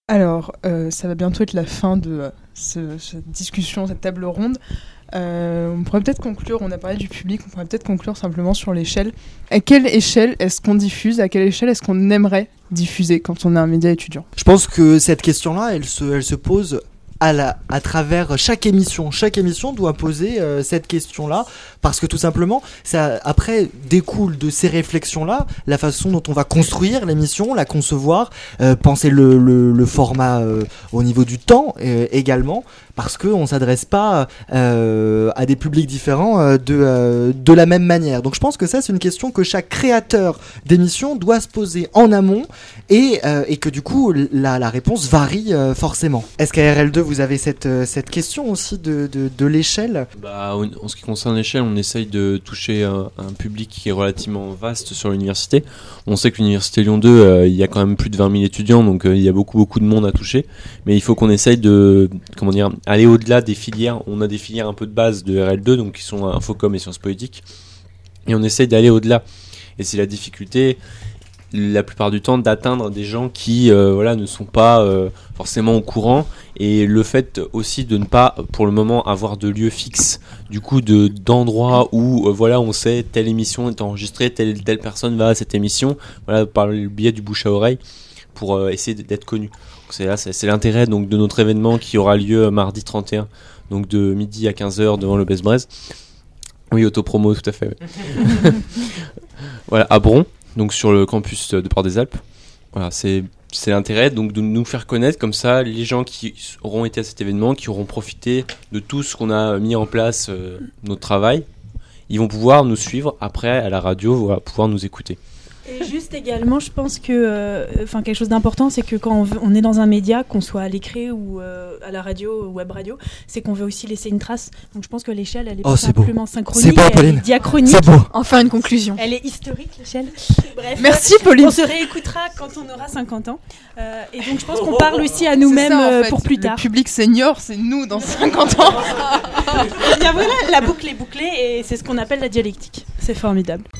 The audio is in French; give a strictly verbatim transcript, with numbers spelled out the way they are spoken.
Alors, euh, ça va bientôt être la fin de euh, ce- cette discussion, cette table ronde. Euh, on pourrait peut-être conclure, on a parlé du public, on pourrait peut-être conclure simplement sur l'échelle. À quelle échelle est-ce qu'on diffuse ? À quelle échelle est-ce qu'on aimerait diffuser quand on est un média étudiant ? Je pense que cette question-là, elle se, elle se pose à, la, à travers chaque émission. Chaque émission doit poser euh, cette question-là, parce que tout simplement, ça après découle de ces réflexions-là la façon dont on va construire l'émission, la concevoir, euh, penser le, le, le format euh, au niveau du temps euh, également, parce qu'on ne s'adresse pas euh, à des publics différents euh, de, euh, de la même manière. Donc je pense que ça, c'est une question que chaque créateur d'émission doit se poser en amont, et, euh, et que du coup, la, la réponse varie euh, forcément. Est-ce qu'à R L deux, vous avez cette, euh, cette question aussi de, de, de l'échelle ? Bah, en ce qui concerne l'échelle, on essaye de toucher un, un public qui est relativement vaste sur l'université. On sait que l'université Lyon deux, euh, il y a quand même plus de vingt mille étudiants, donc euh, il y a beaucoup beaucoup de monde à toucher. Mais il faut qu'on essaye de, comment dire, aller au-delà des filières. On a des filières un peu de base de R L deux, donc qui sont Infocom et Sciences Politiques, et on essaye d'aller au-delà. Et c'est la difficulté, la plupart du temps, d'atteindre des gens qui euh, voilà, ne sont pas euh, forcément au courant, et le fait aussi de ne pas pour le moment avoir de lieu fixe, du coup de, d'endroits où euh, voilà, on sait telle émission est enregistrée, telle, telle personne va à cette émission, voilà, par le biais du bouche à oreille, pour euh, essayer d'être connu. Donc c'est, là, c'est, c'est l'intérêt donc, de notre événement qui aura lieu mardi trente et un, donc de midi à quinze heures devant le Best-Braise. Oui, autopromo, tout à fait. Ouais. Voilà, à Bron, donc sur le campus de Port-des-Alpes. Voilà, c'est, c'est l'intérêt donc de nous faire connaître, comme ça les gens qui auront été à cet événement, qui auront profité de tout ce qu'on a mis en place, euh, notre travail, ils vont pouvoir nous suivre après à la radio, voilà, pouvoir nous écouter. Et juste également, je pense que, enfin, euh, quelque chose d'important, c'est que quand on, veut, on est dans un média, qu'on soit à l'écrit ou euh, à la radio, web radio, c'est qu'on veut aussi laisser une trace. Donc je pense que l'échelle, elle est Oh, pas c'est simplement beau. synchronique, C'est beau, elle Pauline. est diachronique. C'est beau. Enfin, une conclusion. Elle est historique, l'échelle. Bref, Merci Pauline. on se réécoutera quand on aura cinquante ans. Euh, et donc je pense qu'on parle aussi à nous-mêmes C'est ça, en euh, fait. pour plus tard. Le public senior, c'est nous dans cinquante ans. Et bien voilà, la boucle est bouclée et c'est ce qu'on appelle la dialectique. C'est formidable.